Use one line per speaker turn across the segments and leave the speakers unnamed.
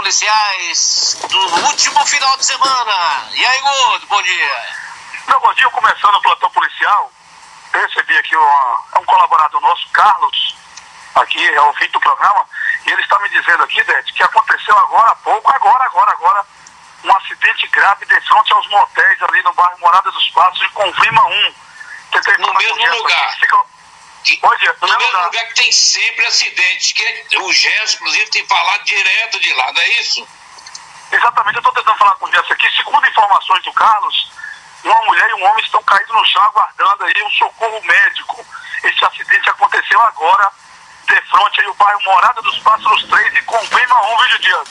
policiais do último final de semana. E aí, Gordo, bom dia.
Meu bom dia, começando o plantão policial. Recebi aqui um colaborador nosso, Carlos, aqui é o fim do programa, e ele está me dizendo aqui, Dete, que aconteceu agora há pouco, agora, um acidente grave de frente aos motéis ali no bairro Morada dos Passos, em Convima 1.
No mesmo lugar. No mesmo lugar que tem sempre acidente, que o Gerson, inclusive, tem falado direto de lá, não é isso?
Exatamente, eu estou tentando falar com o Gerson aqui. Segundo informações do Carlos, uma mulher e um homem estão caídos no chão aguardando aí um socorro médico. Esse acidente aconteceu agora, de frente aí o bairro Morada dos Pássaros 3 e Convima 1, vídeo Dias.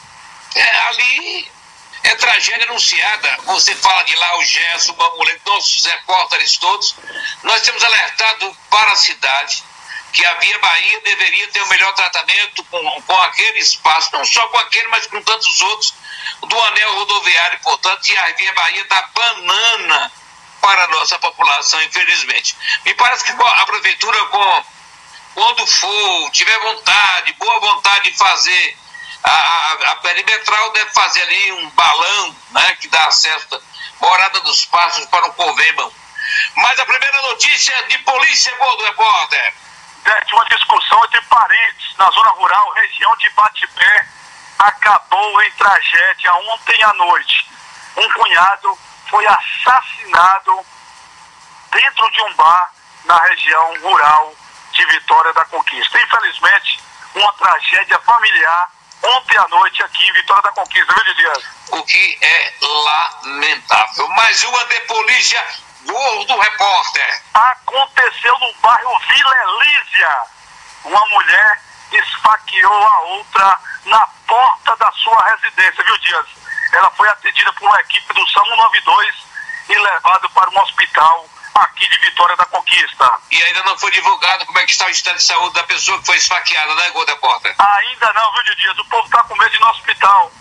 Ali é tragédia anunciada. Você fala de lá, o Gerson, uma mulher, nossos repórteres todos. Nós temos alertado para a cidade que a Via Bahia deveria ter o melhor tratamento com aquele espaço, não só com aquele, mas com tantos outros, do anel rodoviário, portanto, e a Via Bahia dá banana para a nossa população, infelizmente. Me parece que a prefeitura, quando for, tiver vontade, boa vontade de fazer, a perimetral deve fazer ali um balão, né, que dá acesso à Morada dos Passos para o Convêmio. Mas a primeira notícia é de polícia, Gordo Repórter.
Uma discussão entre parentes na zona rural, região de Batipé, acabou em tragédia ontem à noite. Um cunhado foi assassinado dentro de um bar na região rural de Vitória da Conquista. Infelizmente, uma tragédia familiar ontem à noite aqui em Vitória da Conquista, viu, Dias?
O que é lamentável. Mais uma de polícia, Gordo Repórter.
Aconteceu no bairro Vila Elísia. Uma mulher esfaqueou a outra na porta da sua residência, viu, Dias? Ela foi atendida por uma equipe do SAMU 192 e levada para um hospital aqui de Vitória da Conquista.
E ainda não foi divulgado como é que está o estado de saúde da pessoa que foi esfaqueada, né, Gordo Repórter?
Ainda não, viu, Dias? O povo está com medo de ir no hospital.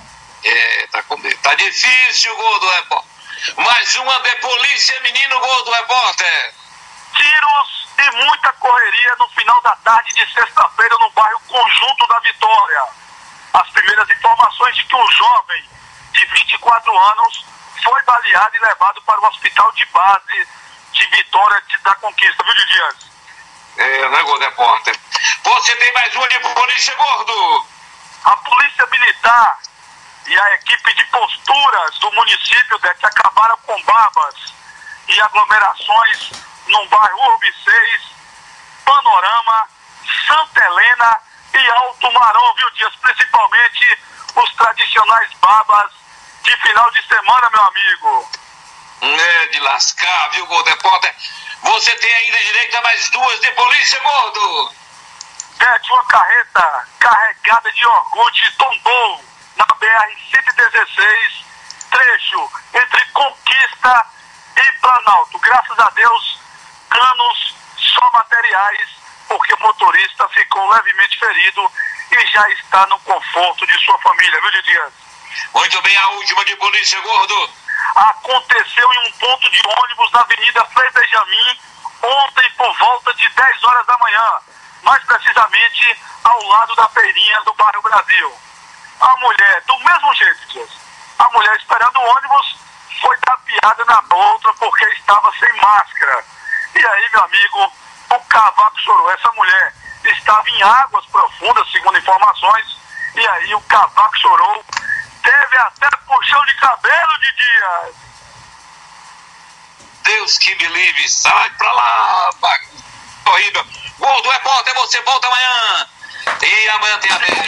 Tá com medo. Tá difícil, Gordo Repórter. Mais uma de polícia, menino, Gordo Repórter.
Tiros e muita correria no final da tarde de sexta-feira no bairro Conjunto da Vitória. As primeiras informações de que um jovem de 24 anos foi baleado e levado para o hospital de base de Vitória da Conquista, viu, Dias?
Né, Gordo Repórter? Você tem mais uma de polícia, Gordo?
A polícia militar e a equipe de posturas do município acabaram com barbas e aglomerações no bairro Urbe 6, Panorama, Santa Helena e Alto Marão, viu, Dias? Principalmente os tradicionais babas de final de semana, meu amigo.
De lascar, viu, Gordo Repórter? Você tem ainda direito a mais duas de polícia, Gordo?
Uma carreta carregada de iogurte tombou na BR-116, trecho entre Conquista e Planalto. Graças a Deus, danos só materiais, porque o motorista ficou levemente ferido e já está no conforto de sua família, viu, Dias?
Muito bem, a última de polícia, Gordo.
Aconteceu em um ponto de ônibus na Avenida Frei Benjamin, ontem por volta de 10 horas da manhã, mais precisamente ao lado da feirinha do bairro Brasil. A mulher, do mesmo jeito, Dias, a mulher esperando o ônibus foi tapeada na outra porque estava sem máscara. E aí, meu amigo, o cavaco chorou. Essa mulher estava em águas profundas, segundo informações, e aí o cavaco chorou. Teve até puxão de cabelo, de Dias.
Deus que me livre, sai pra lá, horrível. Gordo Repórter, você volta amanhã. E amanhã tem a ver.